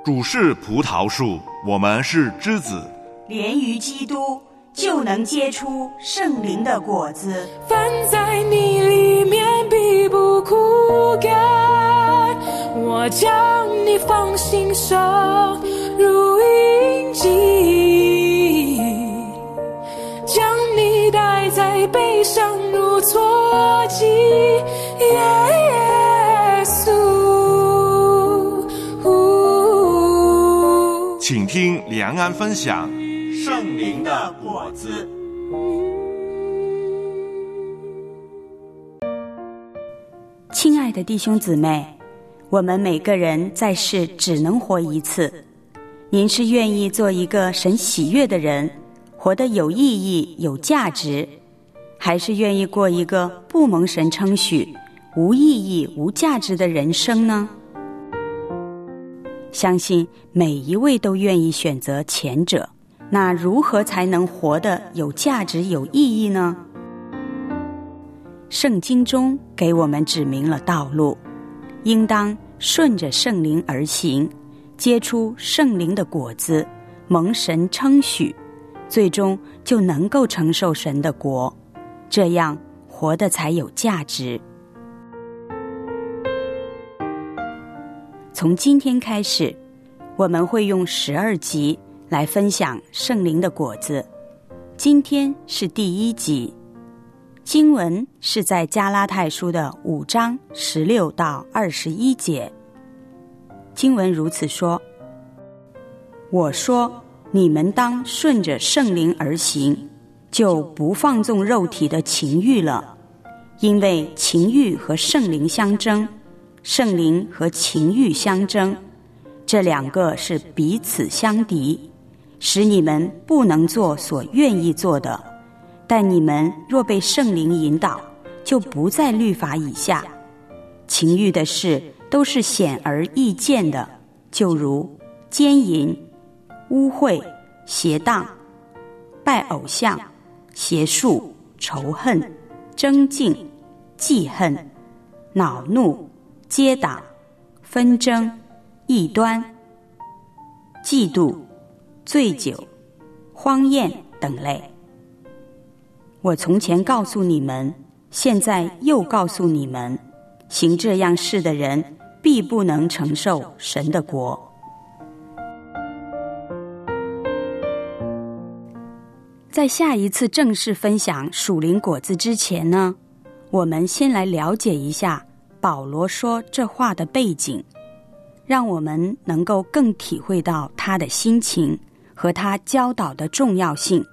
主是葡萄树，我们是枝子， 连于基督，就能结出圣灵的果子。 凡在你里面必不枯干，我将你放心上如印记，将你带在背上如坐骑，耶稣。 请听良安分享圣灵的果子。 亲爱的弟兄姊妹，我们每个人在世只能活一次。您是愿意做一个神喜悦的人，活得有意义、有价值，还是愿意过一个不蒙神称许、无意义、无价值的人生呢？相信每一位都愿意选择前者，那如何才能活得有价值、有意义呢？圣经中给我们指明了道路，应当顺着圣灵而行，结出圣灵的果子，蒙神称许，最终就能够承受神的国，这样活得才有价值。从今天开始，我们会用12集来分享圣灵的果子。今天是第1集，经文是在加拉太书的5章16到21节。经文如此说：我说，你们当顺着圣灵而行，就不放纵肉体的情欲了，因为情欲和圣灵相争，圣灵和情欲相争，这2个是彼此相敌，使你们不能做所愿意做的。但你们若被圣灵引导，就不在律法以下。情欲的事都是显而易见的，就如奸淫、污秽、邪荡、拜偶像、邪术、仇恨、争竞、记恨、恼怒、结党、纷争、异端、嫉妒、醉酒、荒宴等类。我从前告诉你们，现在又告诉你们，行这样事的人必不能承受神的国。在下一次正式分享属灵果子之前呢，我们先来了解一下保罗说这话的背景，让我们能够更体会到他的心情和他教导的重要性。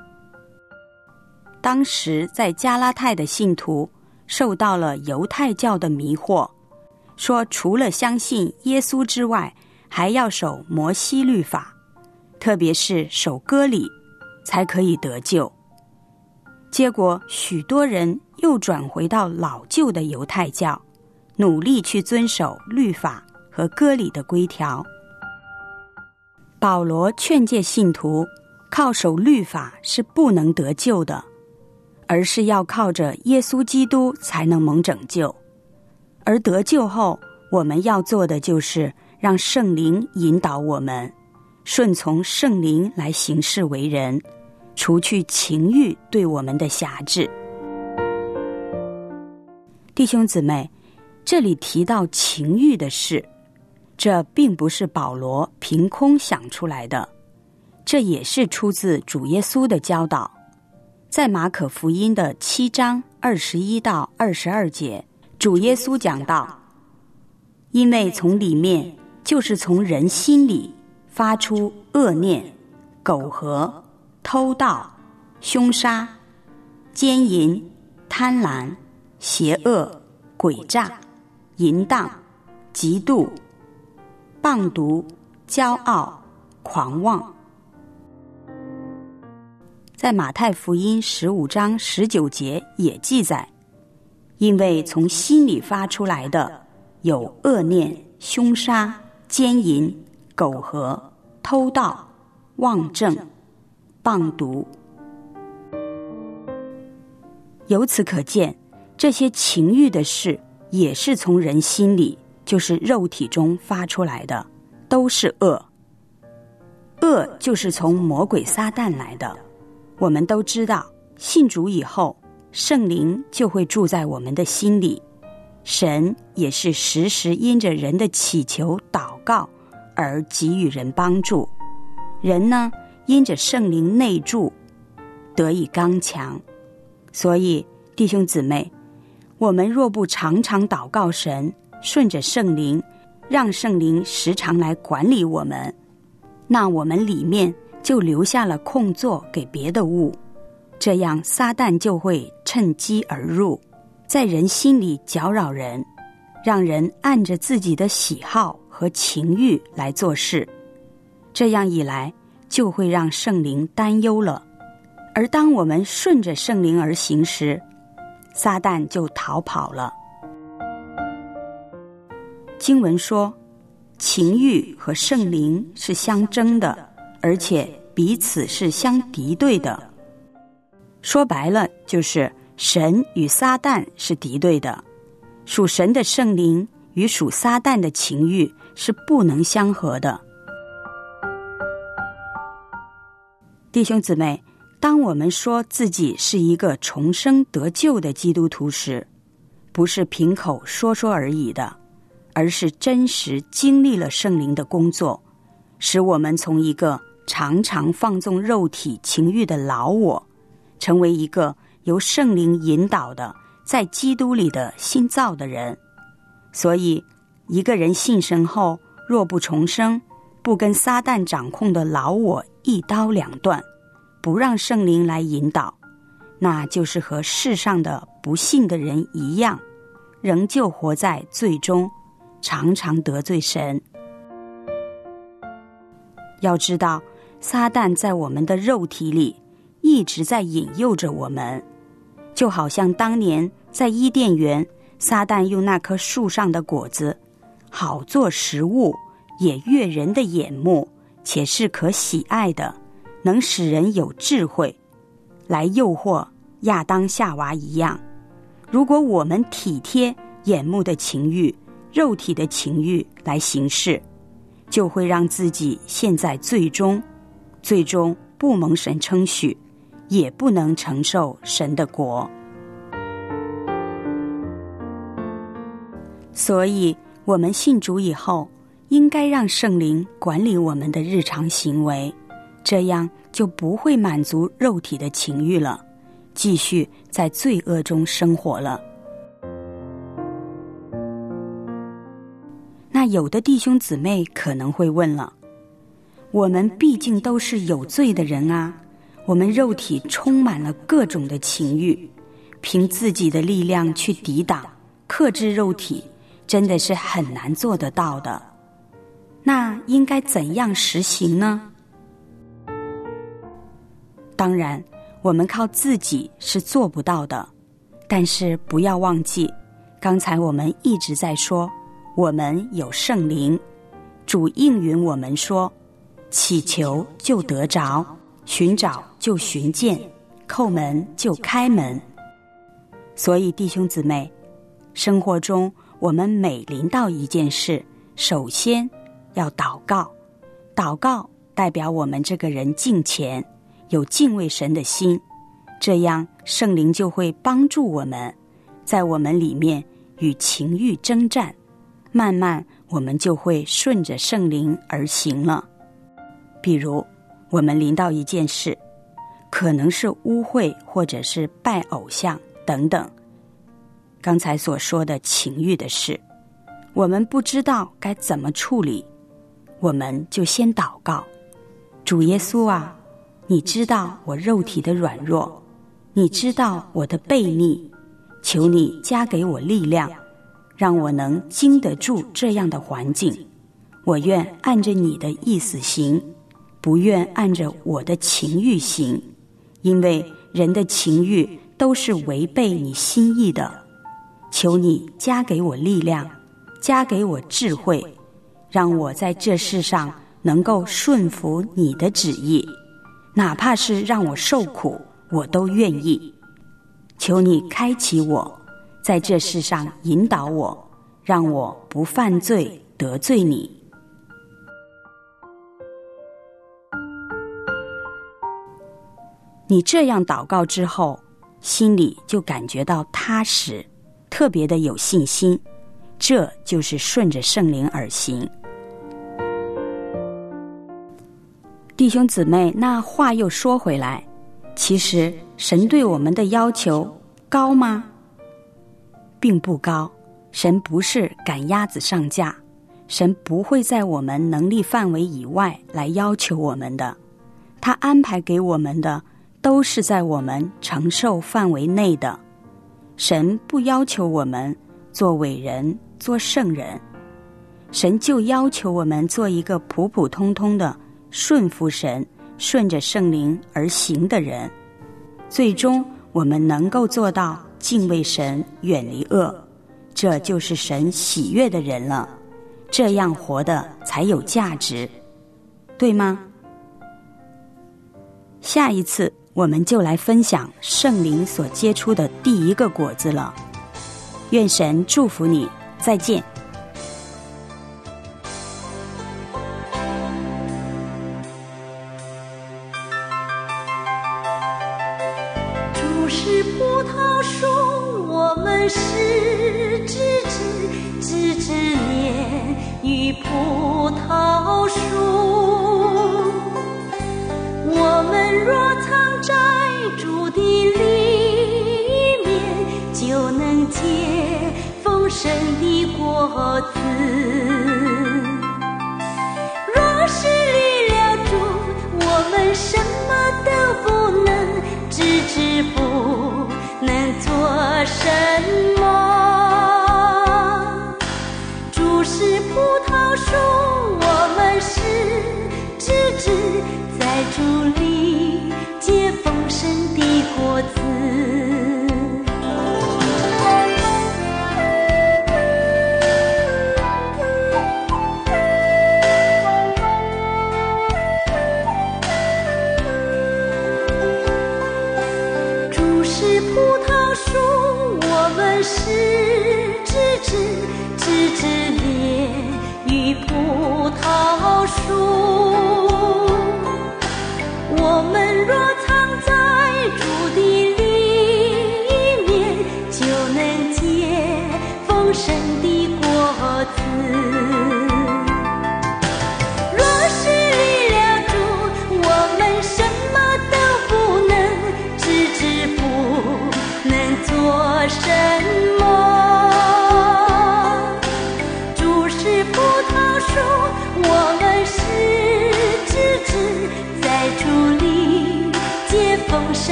当时在加拉太的信徒受到了犹太教的迷惑，说除了相信耶稣之外，还要守摩西律法，特别是守割礼，才可以得救。结果许多人又转回到老旧的犹太教，努力去遵守律法和割礼的规条。保罗劝诫信徒，靠守律法是不能得救的，而是要靠着耶稣基督才能蒙拯救。而得救后，我们要做的就是让圣灵引导我们，顺从圣灵来行事为人，除去情欲对我们的辖制。弟兄姊妹，这里提到情欲的事，这并不是保罗凭空想出来的，这也是出自主耶稣的教导。在马可福音的7章21到22节，主耶稣讲道：因为从里面，就是从人心里发出恶念、苟合、偷盗、凶杀、奸淫、贪婪、邪恶、诡诈、淫荡、嫉妒、谤毒、骄傲、狂妄。在马太福音15章19节也记载，因为从心里发出来的有恶念、凶杀、奸淫、苟合、偷盗、妄证、谤毒。由此可见，这些情欲的事也是从人心里，就是肉体中发出来的， 都是恶。恶就是从魔鬼撒旦来的。我们都知道，信主以后，圣灵就会住在我们的心里，神也是时时因着人的祈求祷告而给予人帮助。人呢，因着圣灵内住，得以刚强。所以弟兄姊妹，我们若不常常祷告神，顺着圣灵，让圣灵时常来管理我们，那我们里面就留下了空座给别的物，这样撒旦就会趁机而入，在人心里搅扰人，让人按着自己的喜好和情欲来做事。这样一来，就会让圣灵担忧了。而当我们顺着圣灵而行时，撒旦就逃跑了。经文说，情欲和圣灵是相争的，而且彼此是相敌对的。说白了，就是神与撒旦是敌对的，属神的圣灵与属撒旦的情欲是不能相合的。弟兄姊妹，当我们说自己是一个重生得救的基督徒时，不是凭口说说而已的，而是真实经历了圣灵的工作，使我们从一个常常放纵肉体情欲的老我，成为一个由圣灵引导的在基督里的新造的人。所以一个人信神后，若不重生，不跟撒旦掌控的老我一刀两断，不让圣灵来引导，那就是和世上的不信的人一样，仍旧活在罪中，常常得罪神。要知道，撒旦在我们的肉体里一直在引诱着我们，就好像当年在伊甸园，撒旦用那棵树上的果子好做食物，也悦人的眼目，且是可喜爱的，能使人有智慧，来诱惑亚当夏娃一样。如果我们体贴眼目的情欲、肉体的情欲来行事，就会让自己陷在罪中，最终不蒙神称许，也不能承受神的国。所以我们信主以后，应该让圣灵管理我们的日常行为，这样就不会满足肉体的情欲了，继续在罪恶中生活了。那有的弟兄姊妹可能会问了，我们毕竟都是有罪的人啊，我们肉体充满了各种的情欲，凭自己的力量去抵挡、克制肉体，真的是很难做得到的。那应该怎样实行呢？当然，我们靠自己是做不到的，但是不要忘记，刚才我们一直在说，我们有圣灵，主应允我们说，祈求就得着，寻找就寻见，叩门就开门。所以弟兄姊妹，生活中我们每临到一件事，首先要祷告。祷告代表我们这个人敬虔，有敬畏神的心，这样圣灵就会帮助我们，在我们里面与情欲征战，慢慢我们就会顺着圣灵而行了。比如我们临到一件事，可能是污秽或者是拜偶像等等，刚才所说的情欲的事，我们不知道该怎么处理，我们就先祷告，主耶稣啊，你知道我肉体的软弱，你知道我的悖逆，求你加给我力量，让我能经得住这样的环境。我愿按着你的意思行，不愿按着我的情欲行，因为人的情欲都是违背你心意的。求你加给我力量，加给我智慧，让我在这世上能够顺服你的旨意，哪怕是让我受苦，我都愿意。求你开启我，在这世上引导我，让我不犯罪得罪你。 你这样祷告之后，心里就感觉到踏实，特别的有信心，这就是顺着圣灵而行。弟兄姊妹，那话又说回来，其实神对我们的要求高吗？并不高。神不是赶鸭子上架，神不会在我们能力范围以外来要求我们的，他安排给我们的都是在我们承受范围内的。神不要求我们做伟人，做圣人，神就要求我们做一个普普通通的顺服神，顺着圣灵而行的人。最终我们能够做到敬畏神，远离恶，这就是神喜悦的人了。这样活的才有价值，对吗？下一次我们就来分享圣灵所结出的第一个果子了。愿神祝福你，再见。 主是葡萄树，我们是枝子，枝子连于葡萄树。我们若藏在主的里面，就能结丰盛的果子。若是离了主，我们什么都不能，枝子不能做什么。主是葡萄树，我们是枝子，在主里结丰盛的果子。